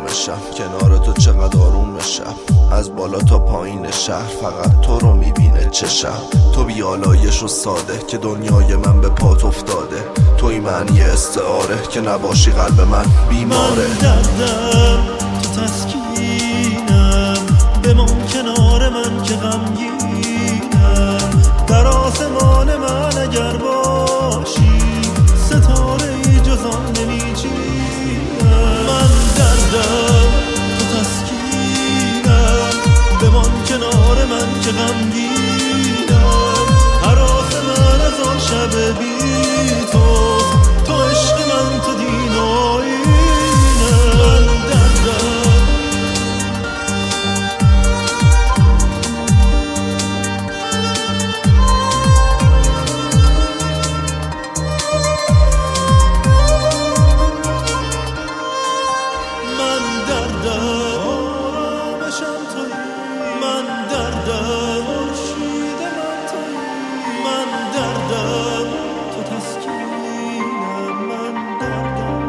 آرومشم، کنار تو چقدر آرومشم. از بالا تا پایین شهر فقط تو رو میبینه چشم. تو بیالایش و ساده که دنیای من به پات افتاده. توی معنی استعاره که نباشی قلب من بیماره. من دردم تو تسکینم، بمان کنار من که غمگینم. در آسمان من اگر باشی ستاره ای جز آن نمیچینم. من دردم تو تسکینم، بمان کنار من که غمگینم. هراس من از آن شب بی تو عشق من تو دین و آیینم. من دردم آرامشم تویی. من دردم خورشید من تویی. من دردم تو تسکینم. من دردم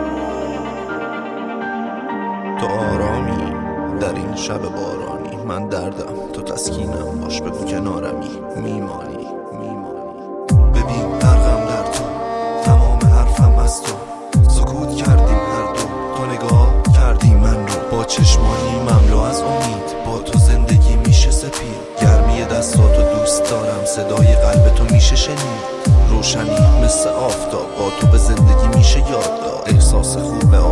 تو آرامی در این شب بارانی. من دردم تو تسکینم، باش بگو کنارمی میمانی. ببین غرقم در تو، تمام حرفم از تو. سکوت کردیم هر دو، تو نگاه کردی من رو با چشمانی مملو از امید. با تو زندگی میشه سپید، گرمی دستاتو دوست دارم، صدای قلب تو میشه شنید. روشنی مثل آفتاب با تو به زندگی میشه یاد داد. احساس خوب